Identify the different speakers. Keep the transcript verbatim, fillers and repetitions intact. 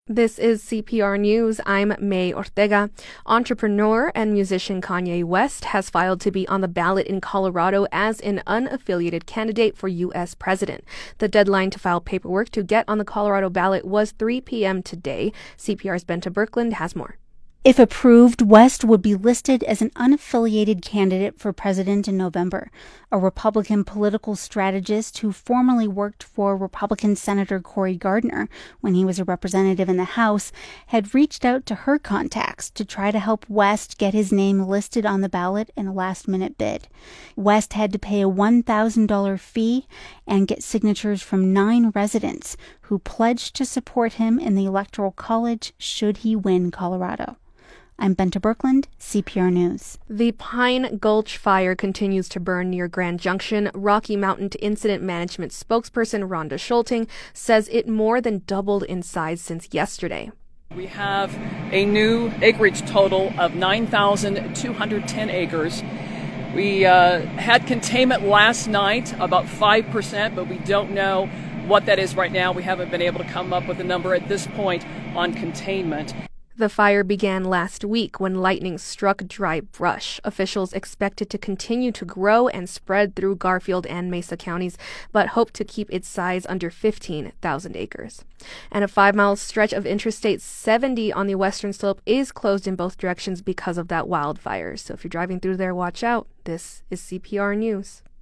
Speaker 1: This is C P R News. I'm May Ortega. Entrepreneur and musician Kanye West has filed to be on the ballot in Colorado as an unaffiliated candidate for U S president. The deadline to file paperwork to get on the Colorado ballot was three p.m. today. C P R's Benta Berkland has more.
Speaker 2: If approved, West would be listed as an unaffiliated candidate for president in November. A Republican political strategist who formerly worked for Republican Senator Cory Gardner when he was a representative in the House had reached out to her contacts to try to help West get his name listed on the ballot in a last-minute bid. West had to pay a one thousand dollars fee and get signatures from nine residents who pledged to support him in the Electoral College should he win Colorado. I'm Benta Berkland, C P R News.
Speaker 1: The Pine Gulch fire continues to burn near Grand Junction. Rocky Mountain Incident Management spokesperson Rhonda Schulting says it more than doubled in size since yesterday.
Speaker 3: We have a new acreage total of nine thousand two hundred ten acres. We uh, had containment last night, about five percent, but we don't know what that is right now. We haven't been able to come up with a number at this point on containment.
Speaker 1: The fire began last week when lightning struck dry brush. Officials expect it to continue to grow and spread through Garfield and Mesa counties, but hope to keep its size under fifteen thousand acres. And a five-mile stretch of Interstate seventy on the western slope is closed in both directions because of that wildfire. So if you're driving through there, watch out. This is C P R News.